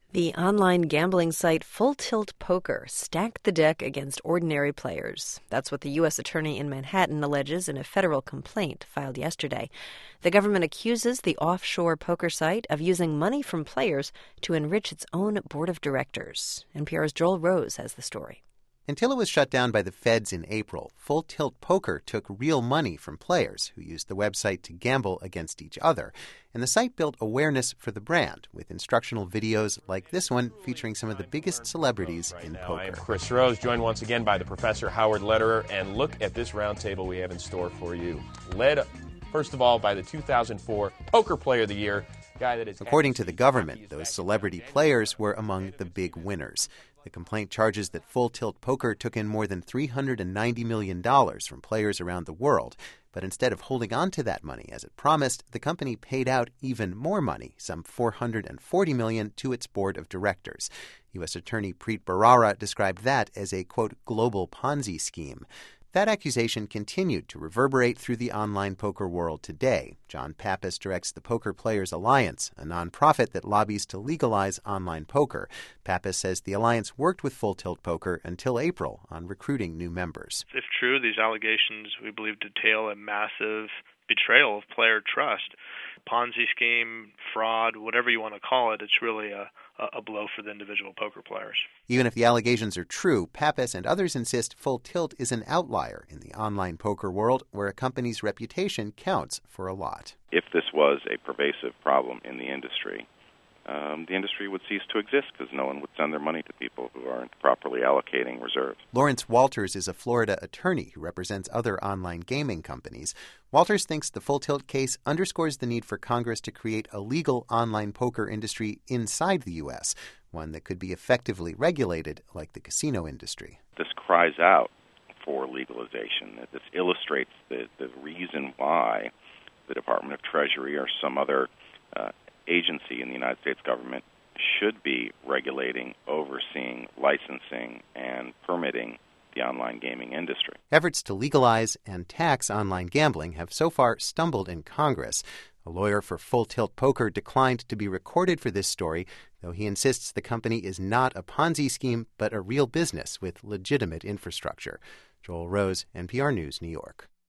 The online gambling site Full Tilt Poker stacked the deck against ordinary players. That's what the U.S. attorney in Manhattan alleges in a federal complaint filed yesterday. The government accuses the offshore poker site of using money from players to enrich its own board of directors. NPR's Joel Rose has the story. Until it was shut down by the feds in April, Full Tilt Poker took real money from players who used the website to gamble against each other. And the site built awareness for the brand with instructional videos like this one featuring some of the biggest celebrities in poker. I am Chris Rose, joined once again by the Professor Howard Lederer. And look at this roundtable we have in store for you. Led, first of all, by the 2004 Poker Player of the Year. According to the government, those celebrity players were among the big winners. The complaint charges that Full Tilt Poker took in more than $390 million from players around the world. But instead of holding on to that money as it promised, the company paid out even more money, some $440 million, to its board of directors. U.S. Attorney Preet Bharara described that as a, quote, global Ponzi scheme. That accusation continued to reverberate through the online poker world today. John Pappas directs the Poker Players Alliance, a nonprofit that lobbies to legalize online poker. Pappas says the alliance worked with Full Tilt Poker until April on recruiting new members. If true, these allegations, we believe, detail a massive betrayal of player trust. Ponzi scheme, fraud, whatever you want to call it, it's really a blow for the individual poker players. Even if the allegations are true, Pappas and others insist Full Tilt is an outlier in the online poker world where a company's reputation counts for a lot. If this was a pervasive problem in the industry would cease to exist because no one would send their money to people who aren't properly allocating reserves. Lawrence Walters is a Florida attorney who represents other online gaming companies. Walters thinks the Full Tilt case underscores the need for Congress to create a legal online poker industry inside the U.S., one that could be effectively regulated like the casino industry. This cries out for legalization. This illustrates the reason why the Department of Treasury or some other agency in the United States government should be regulating, overseeing, licensing, and permitting the online gaming industry. Efforts to legalize and tax online gambling have so far stumbled in Congress. A lawyer for Full Tilt Poker declined to be recorded for this story, though he insists the company is not a Ponzi scheme, but a real business with legitimate infrastructure. Joel Rose, NPR News, New York.